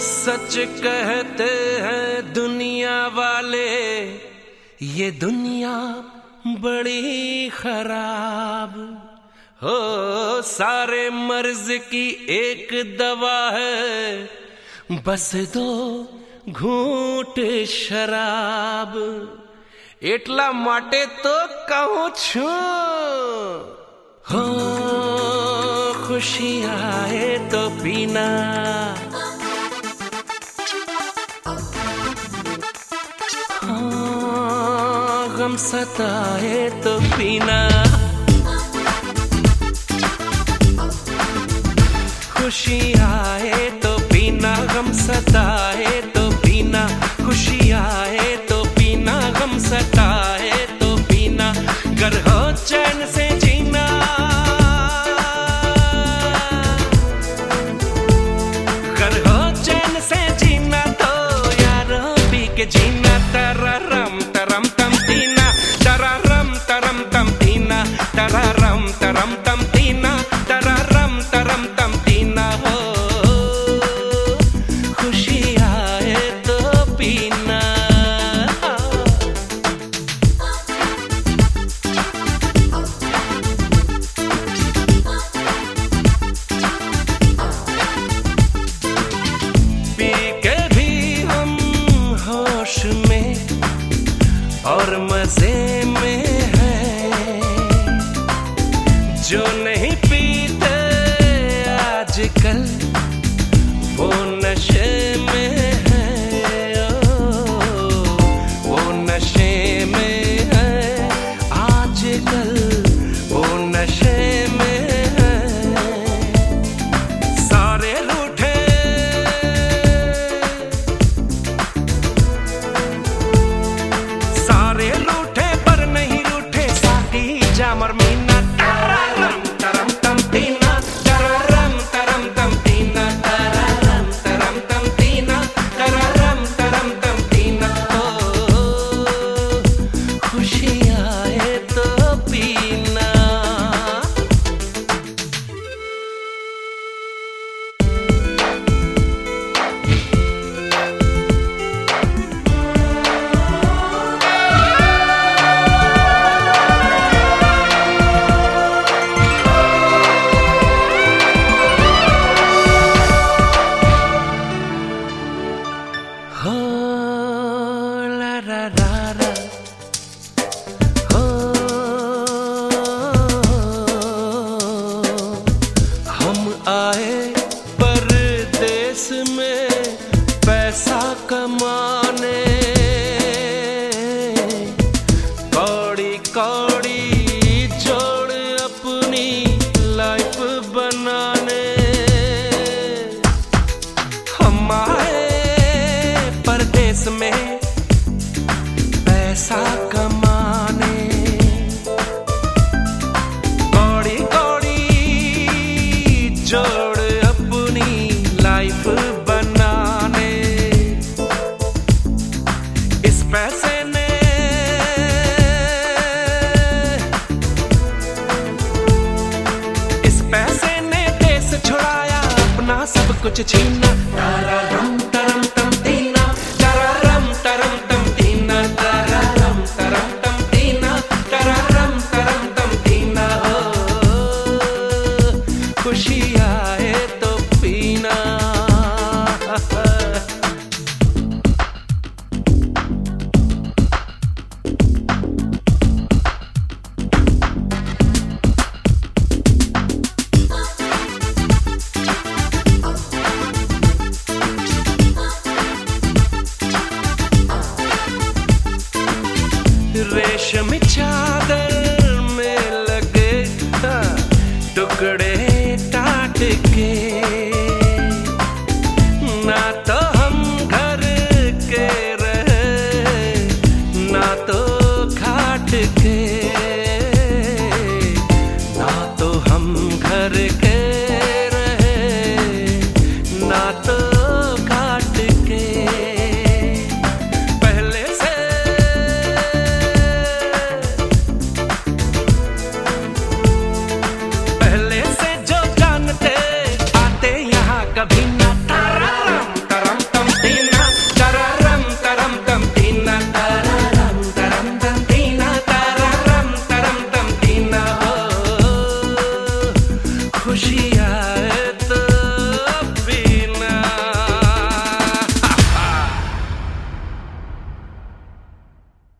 सच कहते हैं दुनिया वाले, ये दुनिया बड़ी खराब हो। सारे मर्ज की एक दवा है, बस दो घूंट शराब। એટલા માટે તો કહું છું, हो खुशी आए तो पीना, गम सताए तो पीना। खुशी आए तो पीना, गम सताए तो पीना। खुशी आए तो पीना, गम सताए तो पीना। गर हो चैन से जीना, गर हो चैन से जीना तो यारो पी के जीना। तररम तरम तम तीना, तररम तरम तम तीना, तररम तरम तम तीना, तररम तरम तम तीना। हो खुशी आए तो पीना। पी के भी हम होश में और मजे में हैं, जो नहीं पीते आजकल वो नशे में है। वो नशे में है आजकल, वो नशे में है। सारे रूठे, सारे रूठे पर नहीं रूठे साथी जामर मीना। तररम तरम तम तीना, तररम तरम तम तीना, तररम तरम तम तीना, तररम तरम तम तीना। ओ खुशी आए तो पीना। हो ला ला ला ला, हो हम आए परदेस में पैसा कमाने, कौड़ी कौड़ी जोड़ अपनी लाइफ बनाने। हम आए परदेस में पैसा कमाने, कौड़ी कौड़ी जोड़ अपनी लाइफ बनाने। इस पैसे ने, इस पैसे ने देश छुड़ाया, अपना सब कुछ छीना। तररम तरम तम तीना, तररम तरम तम तीना, तररम तरम तम तीना, तररम तरम तम तीना। हो खुशी आए तो पीना। रेशम चादर में लगे टुकड़े टाट के, ना तो